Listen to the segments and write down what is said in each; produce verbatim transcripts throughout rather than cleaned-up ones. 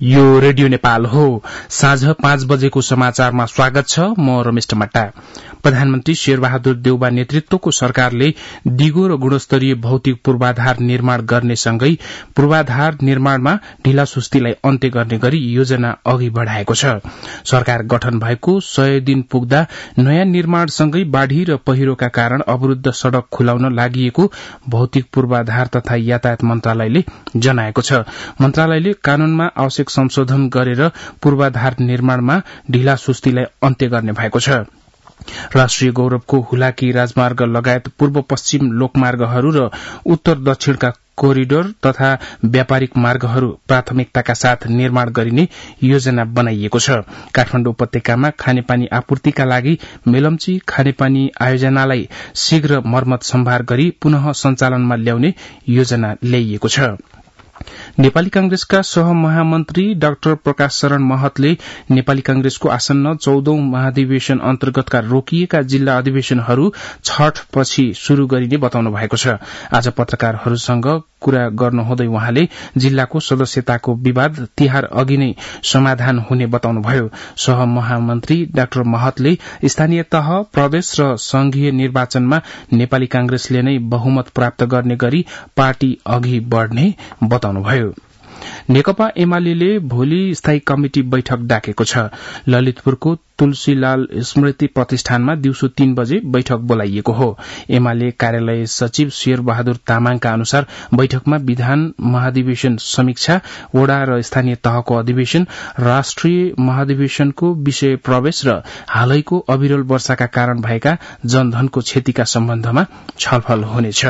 यो रेडियो नेपाल हो। साँझ पाँच बजेको समाचारमा स्वागत छ। म रमेश टमाटा। प्रधानमन्त्री शेरबहादुर देउबा नेतृत्वको सरकारले दिगो र गुणस्तरीय भौतिक पूर्वाधार निर्माण गर्नेसँगै पूर्वाधार निर्माणमा ढिलासुस्तीलाई अन्त्य गर्ने गरी योजना अघि बढ़ाएको छ। सरकार गठन भएको सय दिन पुग्दा नयाँ निर्माणसँगै बाढ़ी र पहिरोका कारण अवरूद्ध सड़क खुलाउन लागिएको भौतिक पूर्वाधार तथा यातायात मन्त्रालयले जनाएको छ। मन्त्रालयले कानूनमा आवश्यक संशोधन गरेर पूर्वाधार निर्माणमा ढिलासुस्तीलाई अन्त्य गर्ने भएको छ। राष्ट्रिय गौरवको हुलाकी राजमार्ग लगायत पूर्व पश्चिम लोकमार्गहरू र उत्तर दक्षिणका कोरिडोर तथा व्यापारिक मार्गहरू प्राथमिकताका साथ निर्माण गरिने योजना बनाइएको छ। काठमाडौँ उपत्यकामा खानेपानी आपूर्तिका लागि मेलम्ची खानेपानी आयोजनालाई शीघ्र मर्मत सम्भार गरी पुनः सञ्चालनमा ल्याउने योजना ल्याइएको छ। नेपाली कांग्रेसका सहमहामन्त्री डाक्टर प्रकाश शरण महतले नेपाली कांग्रेसको आसन्न चौधौं महाधिवेशन अन्तर्गतका रोकिएका जिल्ला अधिवेशनहरू छठपछि शुरू गरिने बताउनु भएको छ। आज पत्रकारहरूसँग कुरा गर्नुहुँदै उहाँले जिल्लाको सदस्यताको विवाद तिहार अघि नै समाधान हुने बताउनुभयो। सहमहामन्त्री डाक्टर महतले स्थानीय तह, प्रदेश र संघीय निर्वाचनमा नेपाली कांग्रेसले नै बहुमत प्राप्त गर्ने गरी पार्टी अघि बढ़ने बताउनुभयो। नेकपा एमाले भोलि स्थायी कमिटि बैठक डाकेको छ। ललितपुरको तुलसीलाल स्मृति प्रतिष्ठानमा दिउँसो तीन बजे बैठक बोलाइएको हो। एमाले कार्यालय सचिव शेर बहादुर तामाङका अनुसार बैठकमा विधान महाधिवेशन समीक्षा, वडा र स्थानीय तहको अधिवेशन, राष्ट्रिय महाधिवेशनको विषय प्रवेश र हालैको अविरल वर्षाका कारण भएका जनधनको क्षतिका सम्बन्धमा छलफल हुनेछ।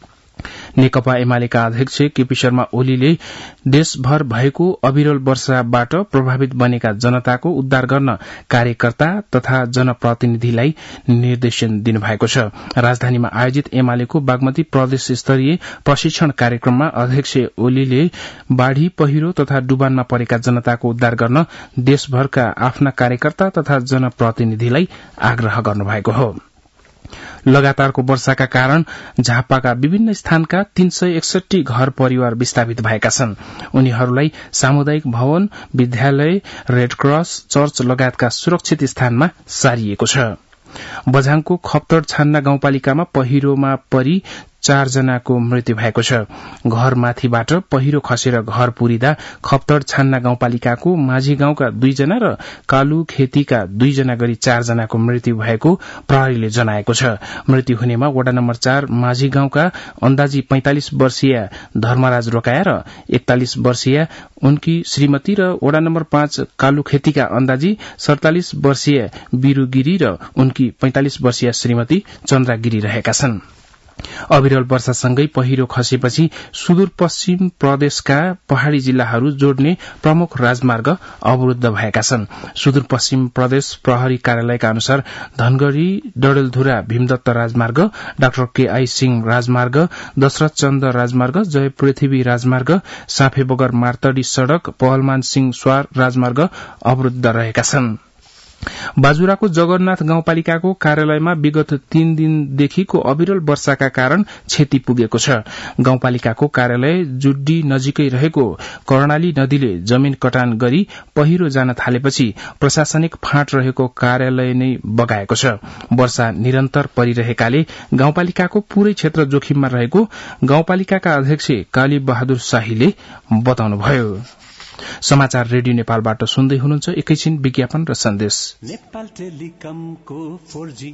नेकपा एमालेका अध्यक्ष केपी शर्मा ओलीले देशभर भएको अविरल वर्षाबाट प्रभावित बनेका जनताको उद्धार गर्न कार्यकर्ता तथा जनप्रतिनिधिलाई निर्देशन दिनुभएको छ। राजधानीमा आयोजित एमालेको बागमती प्रदेश स्तरीय प्रशिक्षण कार्यक्रममा अध्यक्ष ओलीले बाढ़ी, पहिरो तथा डुबानमा परेका जनताको उद्धार गर्न देशभरका आफ्ना कार्यकर्ता तथा जनप्रतिनिधिलाई आग्रह गर्नुभएको हो। लगातारको वर्षाका कारण झापाका विभिन्न स्थानका तीन सय एकसठी घर परिवार विस्थापित भएका छन्। उनीहरूलाई सामुदायिक भवन, विद्यालय, रेडक्रस, चर्च लगायतका सुरक्षित स्थानमा सारिएको छ। बझाङको खप्तड छान्ना गाउँपालिकामा पहिरोमा परी चार जनाको मृत्यु भएको छ। घरमाथिबाट पहिरो खसेर घर पुरिदा खप्तड छान्ना गाउँपालिकाको माझी गाउँका दुईजना र कालु खेतीका दुईजना गरी चार जनाको मृत्यु भएको प्रहरीले जनाएको छ। मृत्यु हुनेमा वडा नम्बर चार माझी गाउँका अन्दाजी पैंतालिस वर्षीय धर्मराज रोकाया र एकतालिस वर्षीय उनकी श्रीमती र वडा नम्बर पाँच कालु खेतीका अन्दाजी सड़तालिस वर्षीय बीरू गिरी र उनकी पैंतालिस वर्षीय श्रीमती चन्द्रा गिरी रहेका छन्। अविरल वर्षासँगै पहिरो खसेपछि सुदूरपश्चिम प्रदेशका पहाड़ी जिल्लाहरू जोड्ने प्रमुख राजमार्ग अवरूद्ध भएका छन्। सुदूरपश्चिम प्रदेश प्रहरी कार्यालयका अनुसार धनगढ़ी डडेलधुरा भीमदत्त राजमार्ग, डाक्टर के आई सिंह राजमार्ग, दशरथ चन्द राजमार्ग, जय पृथ्वी राजमार्ग, साफे बगर मार्तडी सड़क, पहलमान सिंह स्वार राजमार्ग अवरूद्ध रहेका छन्। बाजुराको जगन्नाथ गाउँपालिकाको कार्यालयमा विगत तीन दिनदेखिको अविरल वर्षाका कारण क्षति पुगेको छ। गाउँपालिकाको कार्यालय जुड्डी नजिकै रहेको कर्णाली नदीले जमीन कटान गरी पहिरो जान थालेपछि प्रशासनिक फाँट रहेको कार्यालय नै बगाएको छ। वर्षा निरन्तर परिरहेकाले गाउँपालिकाको पूरै क्षेत्र जोखिममा रहेको गाउँपालिकाका अध्यक्ष काली बहादुर शाहीले बताउनुभयो। समाचार रेडियो नेपालबाट सुन्दै हुनुहुन्छ। एकैछिन विज्ञापन र सन्देश। नेपाल टेलिकमको फोर जी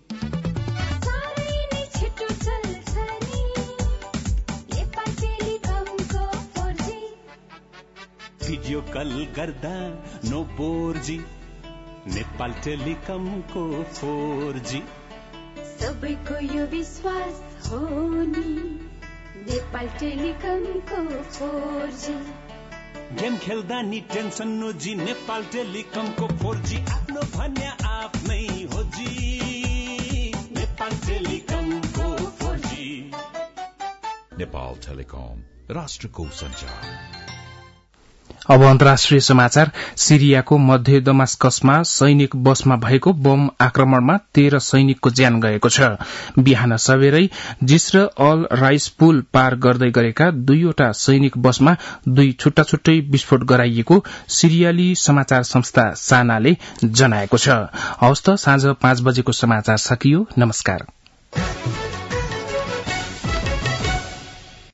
भिडियो कल गर्दा नो बोर जी। नेपाल टेलिकमको फोर जी सबैको यो विश्वास हो नि। नेपाल टेलिकमको फोर जी गेम खेल्दा नि टेन्सन नो जी। नेपाल टेलिकमको फोर जी आफ्नो भन्या आफ्नै हो जी। नेपाल टेलिकमको फोर जी। नेपाल टेलिकम राष्ट्रको संचार। अब अन्तर्राष्ट्रिय समाचार। सिरियाको मध्य दमास्कसमा सैनिक बसमा भएको बम आक्रमणमा तेह्र सैनिकको ज्यान गएको छ। बिहान सबेरै जिस्र अल राइस पुल पार गर्दै गरेका दुईवटा सैनिक बसमा दुई छुट्टा छुट्टै विस्फोट गराइएको सिरियाली समाचार संस्था सानाले जनाएको छ। हवस् त साँझ पाँच बजेको समाचार सकियो। नमस्कार।